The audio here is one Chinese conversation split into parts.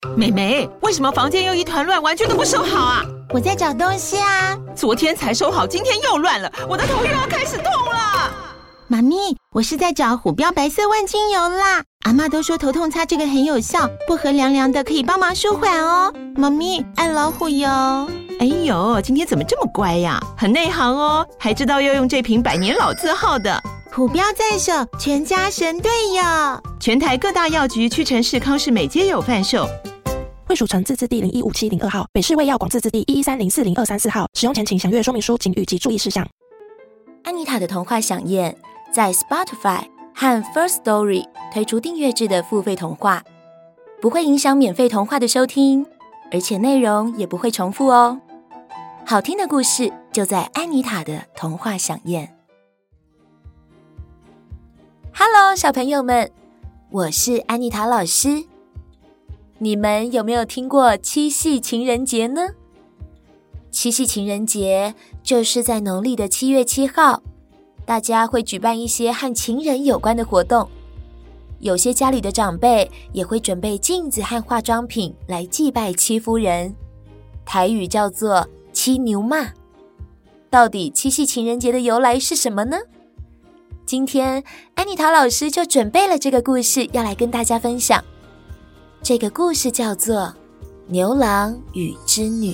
妹妹，为什么房间又一团乱，玩具都不收好啊？ 我在找东西啊。 昨天才收好，今天又乱了，我的头又要开始痛了。 妈咪，我是在找虎标白色万金油啦。阿嬷都说头痛擦这个很有效，薄荷凉凉的，可以帮忙舒缓哦。妈咪，爱老虎油。 哎呦，今天怎么这么乖呀？很内行哦，还知道要用这瓶百年老字号的。 虎标在手，全家神队友。 全台各大药局、屈臣氏、康士美皆有贩售。 惠蜀城自治地015702号，北市卫药广自治地113040234号。使用前请详阅说明书警语及注意事项。 安妮塔的童话响宴在 Spotify 和 First Story 推出订阅制的付费童话，不会影响免费童话的收听，而且内容也不会重复哦。好听的故事就在安妮塔的童话响宴。Hello， 小朋友们，我是安妮塔老师。你们有没有听过七夕情人节呢？七夕情人节就是在农历的7月7号，大家会举办一些和情人有关的活动。有些家里的长辈也会准备镜子和化妆品来祭拜戚夫人，台语叫做七牛妈。到底七夕情人节的由来是什么呢？今天安妮塔老师就准备了这个故事要来跟大家分享。这个故事叫做牛郎与织女。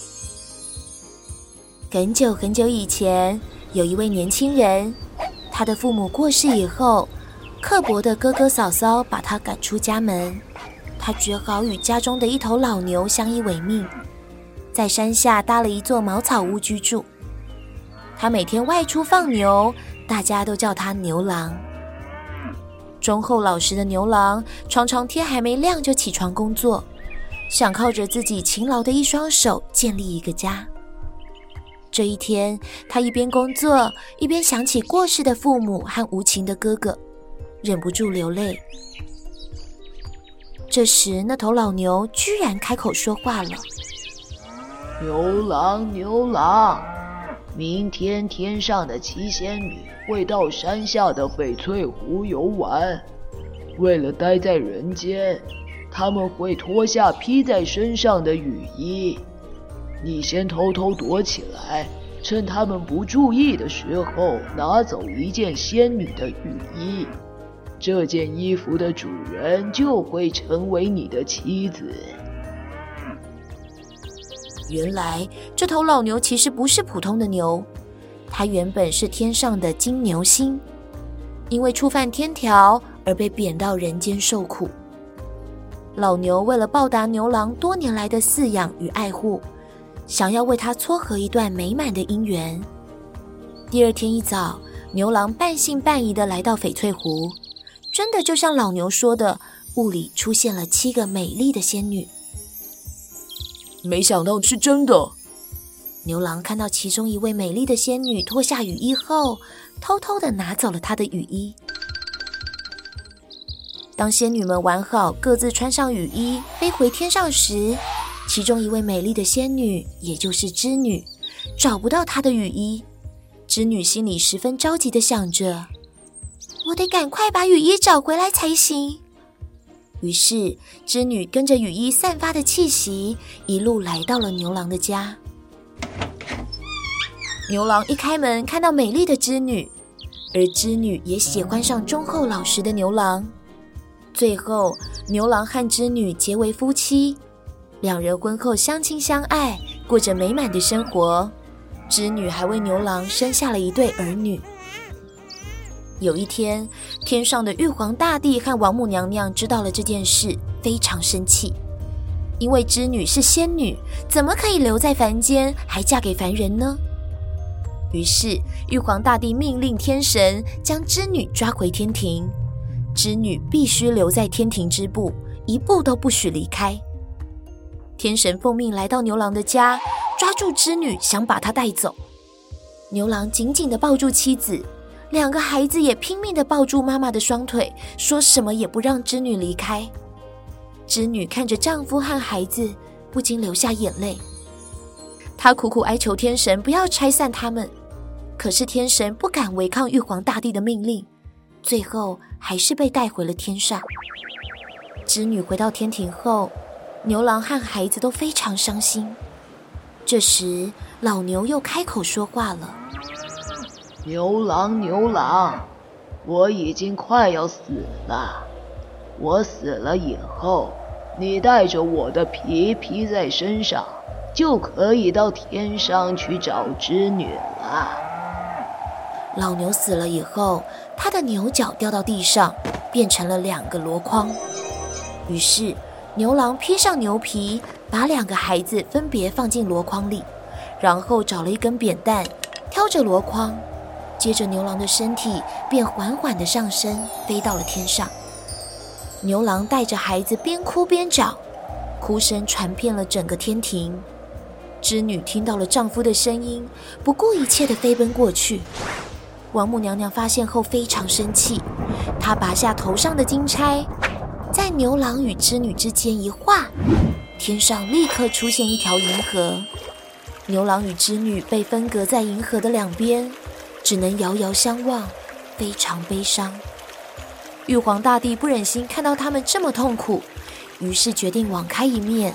很久很久以前，有一位年轻人，他的父母过世以后，刻薄的哥哥嫂嫂把他赶出家门。他只好与家中的一头老牛相依为命，在山下搭了一座茅草屋居住。他每天外出放牛，大家都叫他牛郎。忠厚老实的牛郎常常天还没亮就起床工作，想靠着自己勤劳的一双手建立一个家。这一天，他一边工作，一边想起过世的父母和无情的哥哥，忍不住流泪。这时，那头老牛居然开口说话了： 牛郎，牛郎，明天天上的七仙女会到山下的翡翠湖游玩，为了待在人间，他们会脱下披在身上的雨衣。你先偷偷躲起来，趁他们不注意的时候拿走一件仙女的雨衣，这件衣服的主人就会成为你的妻子。 原来这头老牛其实不是普通的牛，它原本是天上的金牛星，因为触犯天条而被贬到人间受苦。老牛为了报答牛郎多年来的饲养与爱护，想要为他撮合一段美满的姻缘。第二天一早，牛郎半信半疑地来到翡翠湖，真的就像老牛说的，雾里出现了7个美丽的仙女。 没想到是真的。 牛郎看到其中一位美丽的仙女脱下雨衣后，偷偷地拿走了她的雨衣。当仙女们玩好，各自穿上雨衣飞回天上时，其中一位美丽的仙女，也就是织女，找不到她的雨衣。织女心里十分着急地想着，我得赶快把雨衣找回来才行。于是织女跟着雨衣散发的气息，一路来到了牛郎的家。牛郎一开门看到美丽的织女，而织女也喜欢上忠厚老实的牛郎。最后牛郎和织女结为夫妻，两人婚后相亲相爱，过着美满的生活。织女还为牛郎生下了一对儿女。有一天，天上的玉皇大帝和王母娘娘知道了这件事，非常生气，因为织女是仙女，怎么可以留在凡间，还嫁给凡人呢？于是玉皇大帝命令天神将织女抓回天庭，织女必须留在天庭之部，一步都不许离开。天神奉命来到牛郎的家，抓住织女，想把她带走。牛郎紧紧地抱住妻子，两个孩子也拼命地抱住妈妈的双腿，说什么也不让织女离开。织女看着丈夫和孩子，不禁流下眼泪。她苦苦哀求天神不要拆散他们，可是天神不敢违抗玉皇大帝的命令，最后还是被带回了天上。织女回到天庭后， 牛郎和孩子都非常伤心。这时，老牛又开口说话了： 牛郎，牛郎，我已经快要死了。我死了以后，你带着我的皮披在身上，就可以到天上去找织女了。 老牛死了以后，他的牛角掉到地上，变成了2个箩筐。于是牛郎披上牛皮，把2个孩子分别放进箩筐里，然后找了一根扁担，挑着箩筐，接着牛郎的身体便缓缓地上升，飞到了天上。牛郎带着孩子边哭边找，哭声传遍了整个天庭。织女听到了丈夫的声音，不顾一切地飞奔过去。王母娘娘发现后非常生气，她拔下头上的金钗，在牛郎与织女之间一画，天上立刻出现一条银河。牛郎与织女被分隔在银河的2边，只能遥遥相望，非常悲伤。玉皇大帝不忍心看到他们这么痛苦，于是决定网开一面。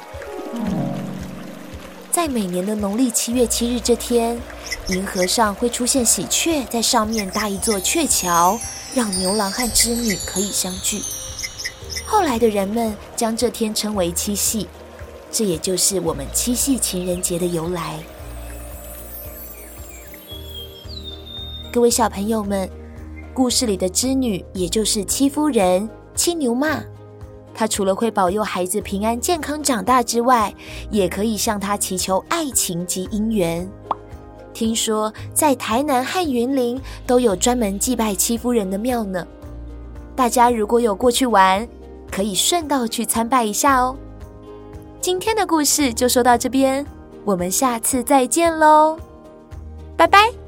在每年的农历7月7日这天，银河上会出现喜鹊，在上面搭一座鹊桥，让牛郎和织女可以相聚。后来的人们将这天称为七夕，这也就是我们七夕情人节的由来。各位小朋友们，故事里的织女也就是戚夫人、戚牛妈，她除了会保佑孩子平安健康长大之外，也可以向她祈求爱情及姻缘。听说在台南和云林都有专门祭拜戚夫人的庙呢，大家如果有过去玩，可以顺道去参拜一下哦。今天的故事就说到这边，我们下次再见喽，拜拜。